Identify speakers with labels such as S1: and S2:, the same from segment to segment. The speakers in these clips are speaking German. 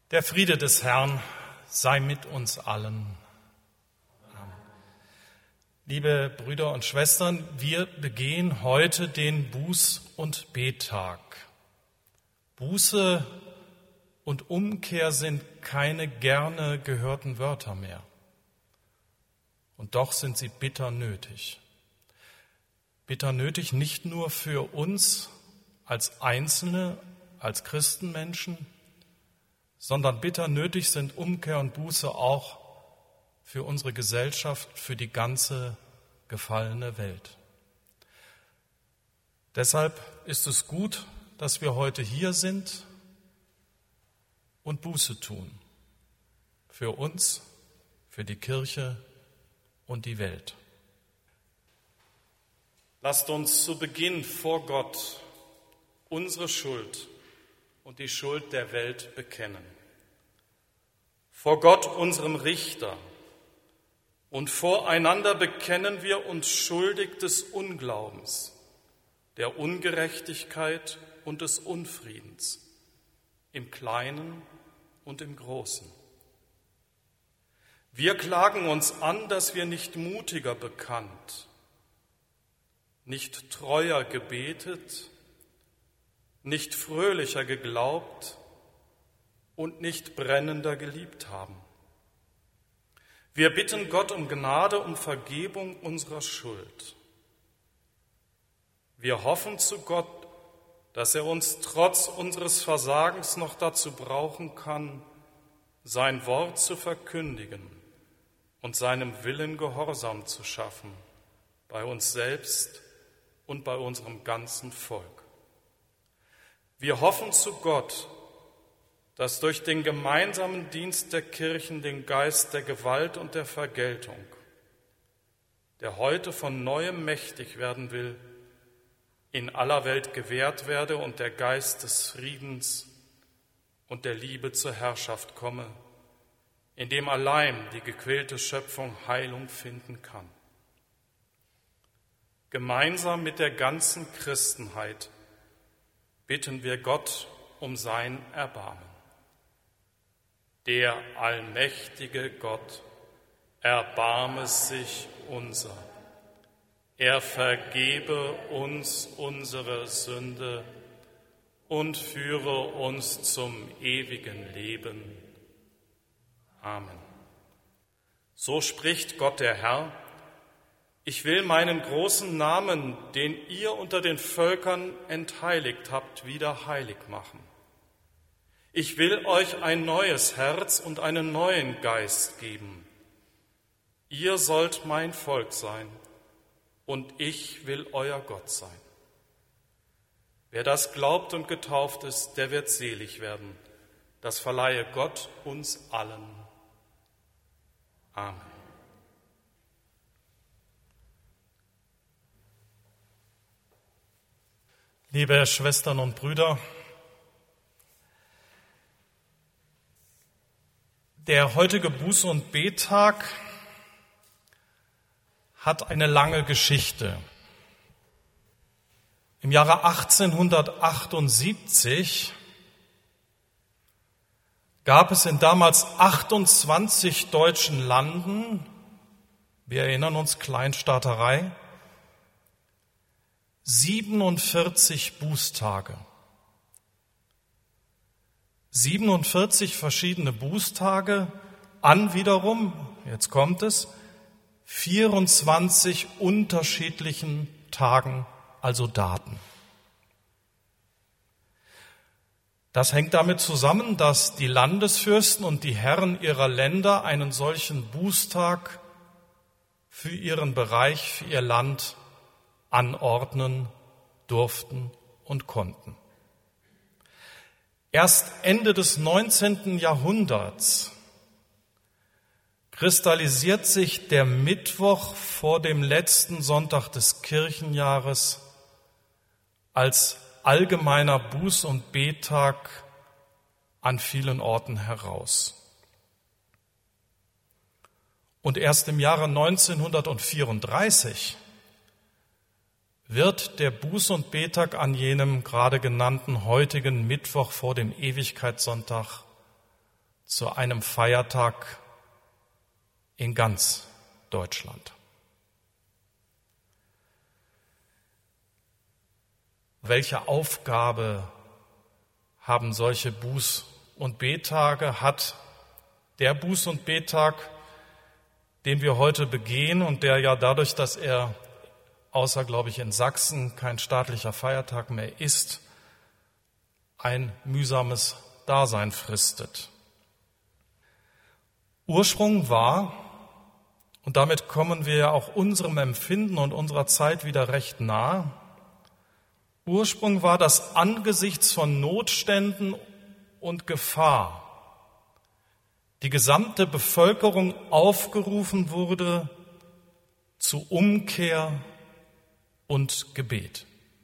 S1: Der Friede des Herrn sei mit uns allen. Amen. Liebe Brüder und Schwestern, wir begehen heute den Buß- und Bettag. Buße und Umkehr sind keine gerne gehörten Wörter mehr. Und doch sind sie bitter nötig. Bitter nötig nicht nur für uns als Einzelne, als Christenmenschen, sondern bitter nötig sind Umkehr und Buße auch für unsere Gesellschaft, für die ganze gefallene Welt. Deshalb ist es gut, dass wir heute hier sind und Buße tun. Für uns, für die Kirche und die Welt. Lasst uns zu Beginn vor Gott unsere Schuld und die Schuld der Welt bekennen. Vor Gott, unserem Richter, und voreinander bekennen wir uns schuldig des Unglaubens, der Ungerechtigkeit und des Unfriedens, im Kleinen und im Großen. Wir klagen uns an, dass wir nicht mutiger bekannt, nicht treuer gebetet, nicht fröhlicher geglaubt und nicht brennender geliebt haben. Wir bitten Gott um Gnade, um Vergebung unserer Schuld. Wir hoffen zu Gott, dass er uns trotz unseres Versagens noch dazu brauchen kann, sein Wort zu verkündigen und seinem Willen Gehorsam zu schaffen, bei uns selbst und bei unserem ganzen Volk. Wir hoffen zu Gott, dass durch den gemeinsamen Dienst der Kirchen den Geist der Gewalt und der Vergeltung, der heute von Neuem mächtig werden will, in aller Welt gewährt werde und der Geist des Friedens und der Liebe zur Herrschaft komme, in dem allein die gequälte Schöpfung Heilung finden kann. Gemeinsam mit der ganzen Christenheit bitten wir Gott um sein Erbarmen. Der allmächtige Gott, erbarme sich unser. Er vergebe uns unsere Sünde und führe uns zum ewigen Leben. Amen. So spricht Gott der Herr: Ich will meinen großen Namen, den ihr unter den Völkern entheiligt habt, wieder heilig machen. Ich will euch ein neues Herz und einen neuen Geist geben. Ihr sollt mein Volk sein und ich will euer Gott sein. Wer das glaubt und getauft ist, der wird selig werden. Das verleihe Gott uns allen. Amen. Liebe Schwestern und Brüder, der heutige Buß- und Bettag hat eine lange Geschichte. Im Jahre 1878 gab es in damals 28 deutschen Landen, wir erinnern uns, Kleinstaaterei, 47 Bußtage. 47 verschiedene Bußtage, an wiederum, jetzt kommt es, 24 unterschiedlichen Tagen, also Daten. Das hängt damit zusammen, dass die Landesfürsten und die Herren ihrer Länder einen solchen Bußtag für ihren Bereich, für ihr Land anordnen durften und konnten. Erst Ende des 19. Jahrhunderts kristallisiert sich der Mittwoch vor dem letzten Sonntag des Kirchenjahres als allgemeiner Buß- und Bettag an vielen Orten heraus. Und erst im Jahre 1934 wird der Buß- und Bettag an jenem gerade genannten heutigen Mittwoch vor dem Ewigkeitssonntag
S2: zu einem Feiertag in ganz Deutschland. Welche Aufgabe haben solche Buß- und Bettage, hat der Buß- und Bettag, den wir heute begehen und der ja dadurch, dass er außer, glaube ich, in Sachsen kein staatlicher Feiertag mehr ist, ein mühsames Dasein fristet. Ursprung war, und damit kommen wir ja auch unserem Empfinden und unserer Zeit wieder recht nahe, Ursprung war, dass angesichts von Notständen und Gefahr die gesamte Bevölkerung aufgerufen wurde zu Umkehr und Gebet.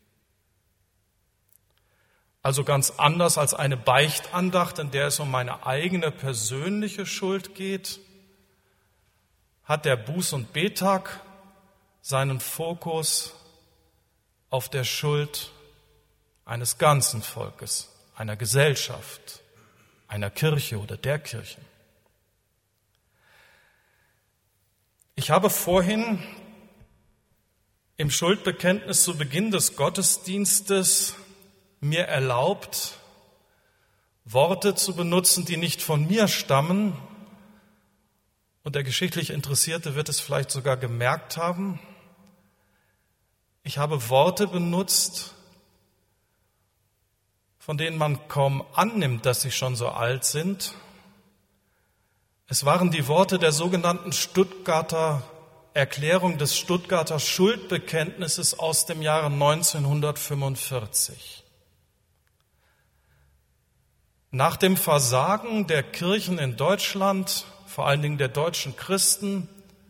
S2: Also ganz anders als eine Beichtandacht, in der es um meine eigene persönliche Schuld geht, hat der Buß- und Bettag seinen Fokus auf der Schuld eines ganzen Volkes, einer Gesellschaft, einer Kirche oder der Kirchen. Ich habe vorhin im Schuldbekenntnis zu Beginn des Gottesdienstes mir erlaubt, Worte zu benutzen, die nicht von mir stammen, und der geschichtlich Interessierte wird es vielleicht sogar gemerkt haben. Ich habe Worte benutzt, von denen man kaum annimmt, dass sie schon so alt sind. Es waren die Worte der sogenannten Stuttgarter Erklärung des Stuttgarter Schuldbekenntnisses aus dem Jahre 1945. Nach dem Versagen der Kirchen in Deutschland, vor allen Dingen der deutschen Christen,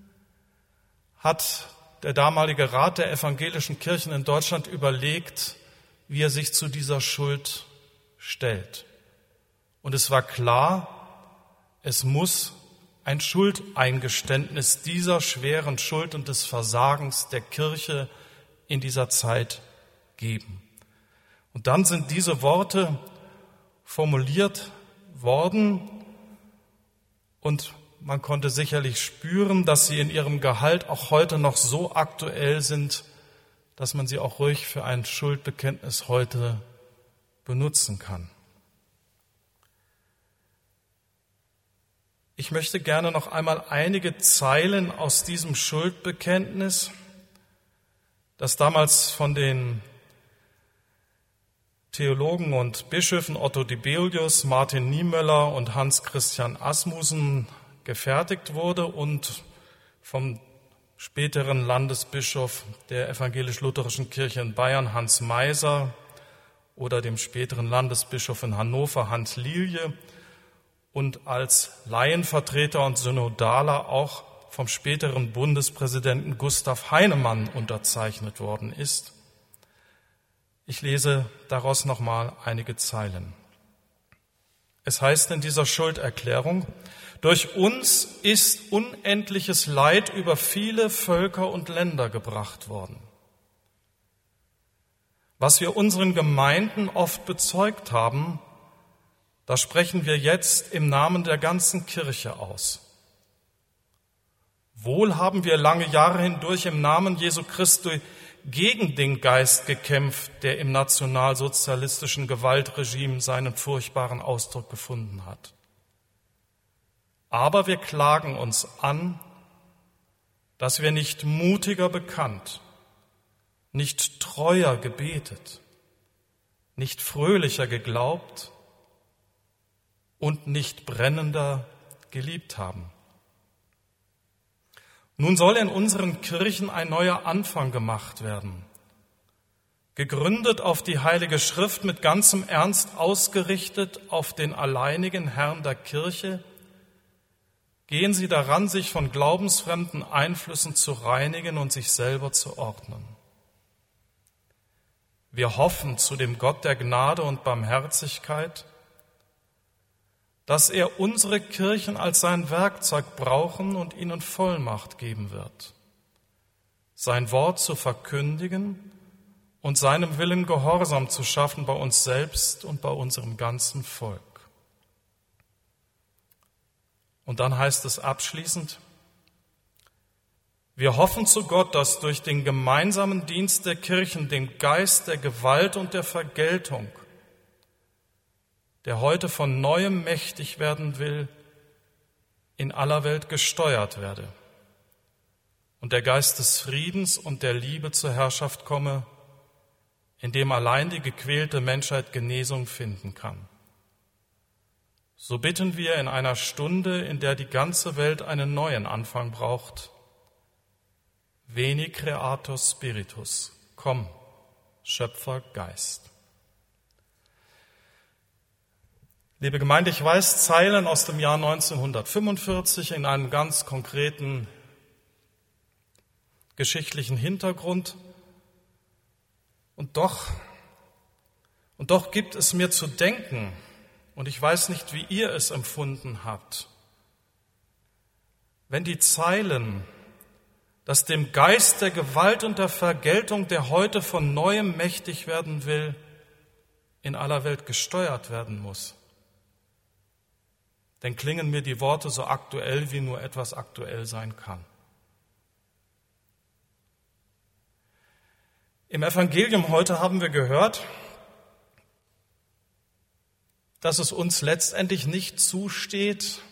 S2: hat der damalige Rat der evangelischen Kirchen in Deutschland überlegt, wie er sich zu dieser Schuld stellt. Und es war klar, es muss ein Schuldeingeständnis dieser schweren Schuld und des Versagens der Kirche in dieser Zeit geben. Und dann sind diese Worte formuliert worden und man konnte sicherlich spüren, dass sie in ihrem Gehalt auch heute noch so aktuell sind, dass man sie auch ruhig für ein Schuldbekenntnis heute benutzen kann. Ich möchte gerne noch einmal einige Zeilen aus diesem Schuldbekenntnis, das damals von den Theologen und Bischöfen Otto Dibelius, Martin Niemöller und Hans Christian Asmussen gefertigt wurde und vom späteren Landesbischof der evangelisch-lutherischen Kirche in Bayern, Hans Meiser, oder dem späteren Landesbischof in Hannover, Hans Lilje, und als Laienvertreter und Synodaler auch vom späteren Bundespräsidenten Gustav Heinemann unterzeichnet worden ist. Ich lese daraus nochmal einige Zeilen. Es heißt in dieser Schulderklärung: Durch uns ist unendliches Leid über viele Völker und Länder gebracht worden. Was wir unseren Gemeinden oft bezeugt haben, das sprechen wir jetzt im Namen der ganzen Kirche aus. Wohl haben wir lange Jahre hindurch im Namen Jesu Christi gegen den Geist gekämpft, der im nationalsozialistischen Gewaltregime seinen furchtbaren Ausdruck gefunden hat. Aber wir klagen uns an, dass wir nicht mutiger bekannt, nicht treuer gebetet, nicht fröhlicher geglaubt und nicht brennender geliebt haben. Nun soll in unseren Kirchen ein neuer Anfang gemacht werden, gegründet auf die Heilige Schrift, mit ganzem Ernst ausgerichtet auf den alleinigen Herrn der Kirche. Gehen Sie daran, sich von glaubensfremden Einflüssen zu reinigen und sich selber zu ordnen. Wir hoffen zu dem Gott der Gnade und Barmherzigkeit, dass er unsere Kirchen als sein Werkzeug brauchen und ihnen Vollmacht geben wird, sein Wort zu verkündigen und seinem Willen Gehorsam zu schaffen bei uns selbst und bei unserem ganzen Volk. Und dann heißt es abschließend: Wir hoffen zu Gott, dass durch den gemeinsamen Dienst der Kirchen den Geist der Gewalt und der Vergeltung, der heute von Neuem mächtig werden will, in aller Welt gesteuert werde und der Geist des Friedens und der Liebe zur Herrschaft komme, in dem allein die gequälte Menschheit Genesung finden kann. So bitten wir in einer Stunde, in der die ganze Welt einen neuen Anfang braucht: Veni Creator Spiritus, komm, Schöpfer Geist. Liebe Gemeinde, ich weiß Zeilen aus dem Jahr 1945 in einem ganz konkreten geschichtlichen Hintergrund. Und doch gibt es mir zu denken, und ich weiß nicht, wie ihr es empfunden habt, wenn die Zeilen, dass dem Geist der Gewalt und der Vergeltung, der heute von Neuem mächtig werden will, in aller Welt gesteuert werden muss, dann klingen mir die Worte so aktuell, wie nur etwas aktuell sein kann. Im Evangelium heute haben wir gehört, dass es uns letztendlich nicht zusteht,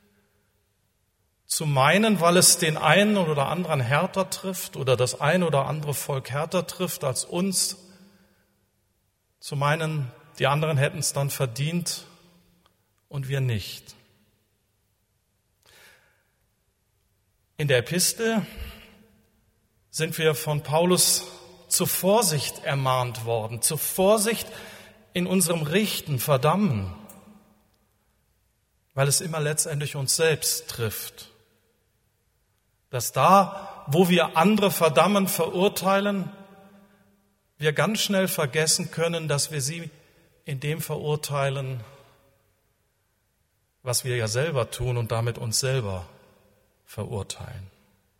S2: zu meinen, weil es den einen oder anderen härter trifft oder das ein oder andere Volk härter trifft als uns, zu meinen, die anderen hätten es dann verdient und wir nicht. In der Epistel sind wir von Paulus zur Vorsicht ermahnt worden, zur Vorsicht in unserem Richten, Verdammen, weil es immer letztendlich uns selbst trifft. Dass da, wo wir andere verdammen, verurteilen, wir ganz schnell vergessen können, dass wir sie in dem verurteilen, was wir ja selber tun und damit uns selber verurteilen.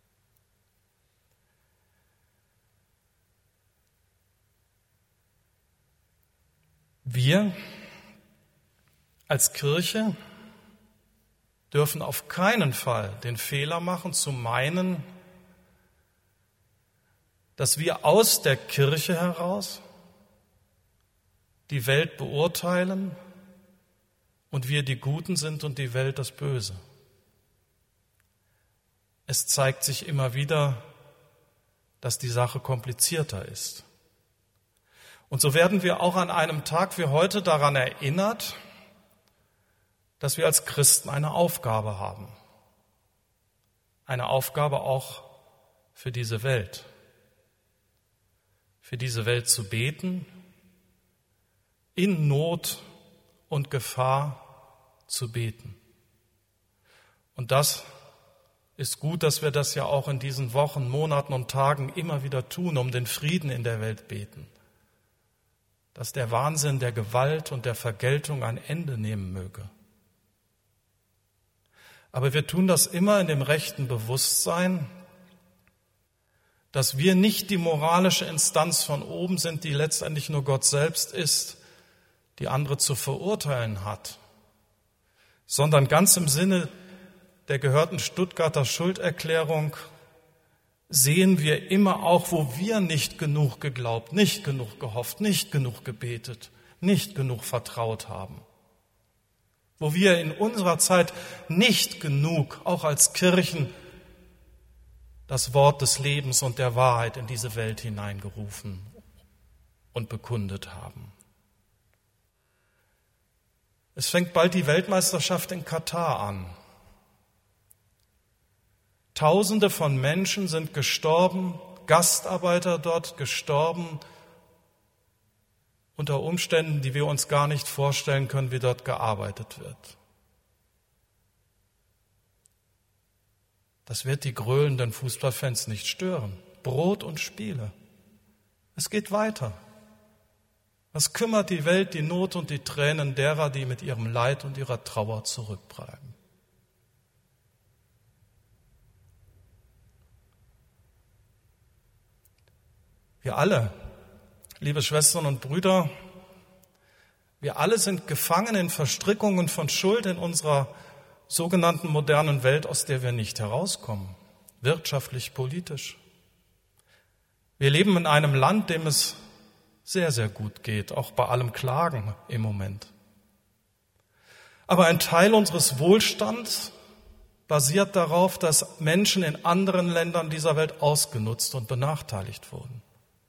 S2: Wir als Kirche dürfen auf keinen Fall den Fehler machen, zu meinen, dass wir aus der Kirche heraus die Welt beurteilen und wir die Guten sind und die Welt das Böse. Es zeigt sich immer wieder, dass die Sache komplizierter ist. Und so werden wir auch an einem Tag wie heute daran erinnert, dass wir als Christen eine Aufgabe haben. Eine Aufgabe auch für diese Welt. Für diese Welt zu beten, in Not und Gefahr zu beten. Und das ist gut, dass wir das ja auch in diesen Wochen, Monaten und Tagen immer wieder tun, um den Frieden in der Welt beten. Dass der Wahnsinn der Gewalt und der Vergeltung ein Ende nehmen möge. Aber wir tun das immer in dem rechten Bewusstsein, dass wir nicht die moralische Instanz von oben sind, die letztendlich nur Gott selbst ist, die andere zu verurteilen hat, sondern ganz im Sinne der gehörten Stuttgarter Schulderklärung sehen wir immer auch, wo wir nicht genug geglaubt, nicht genug gehofft, nicht genug gebetet, nicht genug vertraut haben. Wo wir in unserer Zeit nicht genug, auch als Kirchen, das Wort des Lebens und der Wahrheit in diese Welt hineingerufen und bekundet haben. Es fängt bald die Weltmeisterschaft in Katar an. Tausende von Menschen sind gestorben, Gastarbeiter dort gestorben, unter Umständen, die wir uns gar nicht vorstellen können, wie dort gearbeitet wird. Das wird die gröhlenden Fußballfans nicht stören. Brot und Spiele. Es geht weiter. Was kümmert die Welt die Not und die Tränen derer, die mit ihrem Leid und ihrer Trauer zurückbleiben? Wir alle, liebe Schwestern und Brüder, wir alle sind gefangen in Verstrickungen von Schuld in unserer sogenannten modernen Welt, aus der wir nicht herauskommen, wirtschaftlich, politisch. Wir leben in einem Land, dem es sehr, sehr gut geht, auch bei allem Klagen im Moment. Aber ein Teil unseres Wohlstands basiert darauf, dass Menschen in anderen Ländern dieser Welt ausgenutzt und benachteiligt wurden.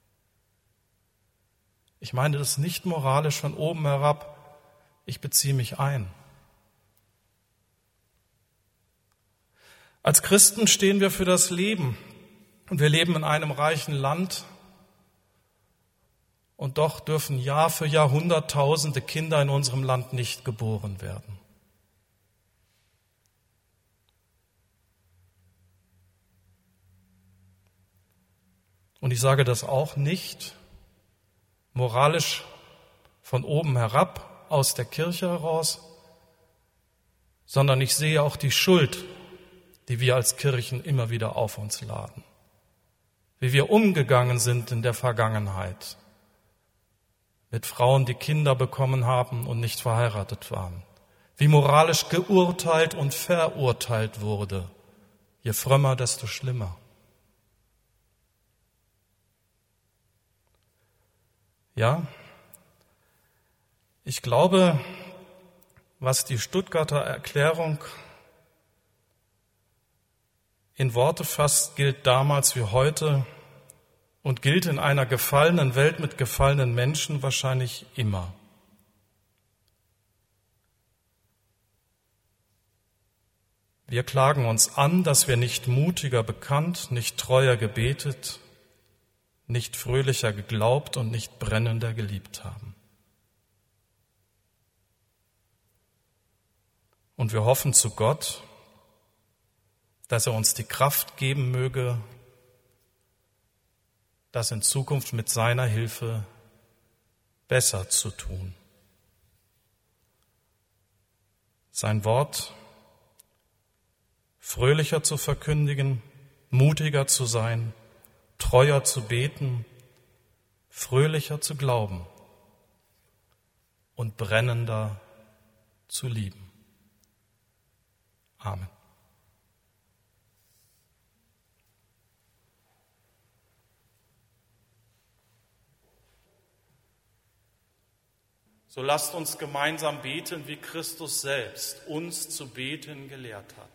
S2: Ich meine das nicht moralisch von oben herab, ich beziehe mich ein. Als Christen stehen wir für das Leben und wir leben in einem reichen Land und doch dürfen Jahr für Jahr Hunderttausende Kinder in unserem Land nicht geboren werden. Und ich sage das auch nicht moralisch von oben herab, aus der Kirche heraus, sondern ich sehe auch die Schuld, die wir als Kirchen immer wieder auf uns laden. Wie wir umgegangen sind in der Vergangenheit mit Frauen, die Kinder bekommen haben und nicht verheiratet waren. Wie moralisch geurteilt und verurteilt wurde. Je frömmer, desto schlimmer. Ja, ich glaube, was die Stuttgarter Erklärung in Worte fasst, gilt damals wie heute und gilt in einer gefallenen Welt mit gefallenen Menschen wahrscheinlich immer. Wir klagen uns an, dass wir nicht mutiger bekannt, nicht treuer gebetet, nicht fröhlicher geglaubt und nicht brennender geliebt haben. Und wir hoffen zu Gott, dass er uns die Kraft geben möge, das in Zukunft mit seiner Hilfe besser zu tun. Sein Wort fröhlicher zu verkündigen, mutiger zu sein, treuer zu beten, fröhlicher zu glauben und brennender zu lieben. Amen.
S1: So lasst uns gemeinsam beten, wie Christus selbst uns zu beten gelehrt hat.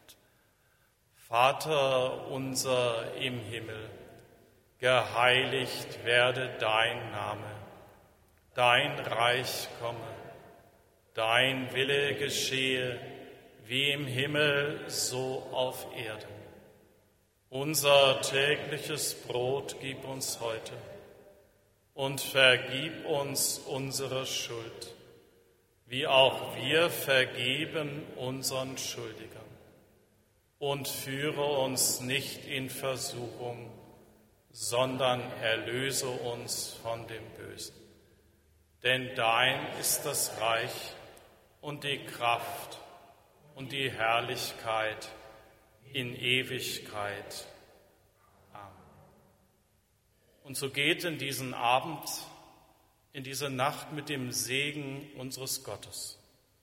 S1: Vater unser im Himmel, geheiligt werde dein Name, dein Reich komme, dein Wille geschehe, wie im Himmel, so auf Erden. Unser tägliches Brot gib uns heute und vergib uns unsere Schuld, wie auch wir vergeben unseren Schuldigern. Und führe uns nicht in Versuchung, sondern erlöse uns von dem Bösen. Denn dein ist das Reich und die Kraft und die Herrlichkeit in Ewigkeit. Amen. Und so geht in diesen Abend, in diese Nacht mit dem Segen unseres Gottes.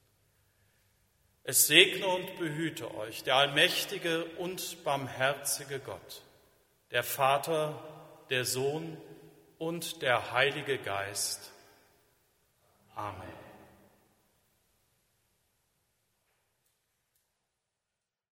S1: Es segne und behüte euch der allmächtige und barmherzige Gott, der Vater, der Sohn und der Heilige Geist. Amen.